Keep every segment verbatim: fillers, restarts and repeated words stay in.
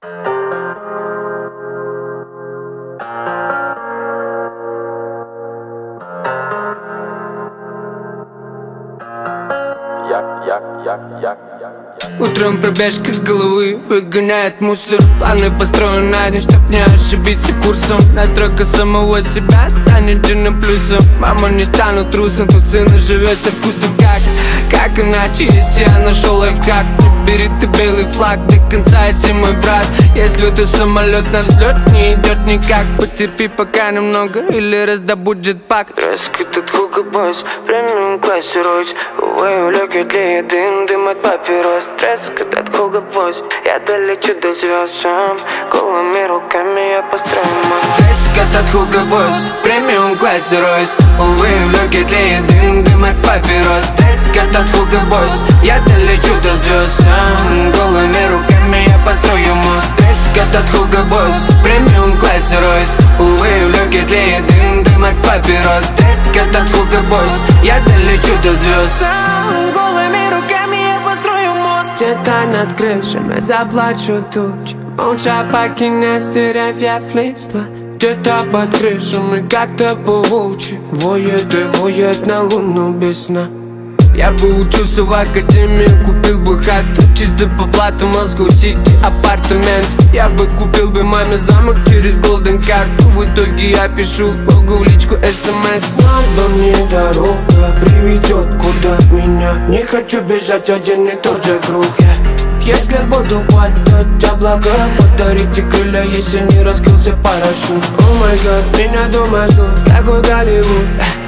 Утром пробежка с головы выгоняет мусор. Планы построены на день, чтоб не ошибиться курсом. Настройка самого себя станет джином плюсом. Мама, не стану трусом, то сына живется вкусом. Как, как иначе, если я нашел лайфхак? Не бери ты белый флаг, до конца идти мой брат. Если ты самолет на взлет не идет никак, потерпи пока немного или раздобудь джетпак. Раскрыт от Hugo Boss, премиум классе Ройс. Увы, улег тлеет дым, дым от папирос. Раскрыт от Hugo Boss, я долечу до звезд сам. Голыми руками я построю мост. Раскрыт от Hugo Boss, премиум классе Ройс. Увы, улег тлеет дым, дым от папирос. Раскрыт от Hugo Boss, я долечу до звезд сам. Голыми руками я построю мост. Раскрыт от Hugo Boss, премиум классе Ройс. Увы, улег тлеет дым, дым от папирос. Раскрыт от Hugo Boss, я долечу до звезд сам. Голыми руками я построю мост. Где-то над крышами заплачу тучи. Молча покинет с деревьев листва. Где-то под крышами как-то по-волчьи воет и воет на луну без сна. Я бы учился в академии, купил бы хату чисто по плату, Москва-Сити, апартамент. Я бы купил бы маме замок через голден карту. В итоге я пишу Богу в личку смс. Надо мне дорога приведет куда меня. Не хочу бежать один и тот же круг. Если буду падать облака, подарите крылья, если не раскрылся парашют. О май гад, меня дома ждут, такой Голливуд.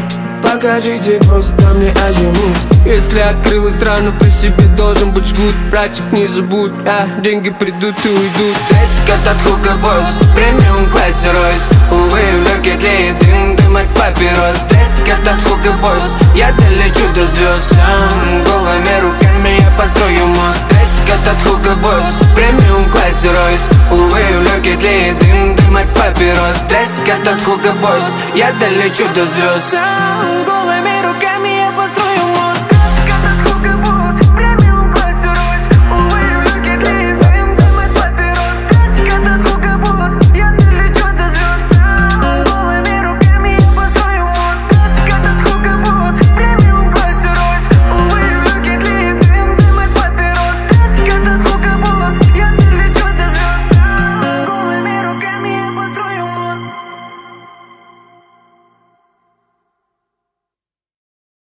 Покажите просто мне азимут. Если открылась рано, по себе должен быть жгут. Братик, не забудь, а деньги придут и уйдут. Раскрыт от Hugo Boss, премиум классе Ройс. Увы, в легких тлеет дым, дым от папирос. Раскрыт от Hugo Boss, я долечу до звезд сам. Голыми руками я построю мост. Раскрыт от Hugo Boss, премиум классе Ройс. Увы, в легких тлеет дым, дым от папирос. Раскрыт от Hugo Boss, я долечу до звезд сам. Голыми руками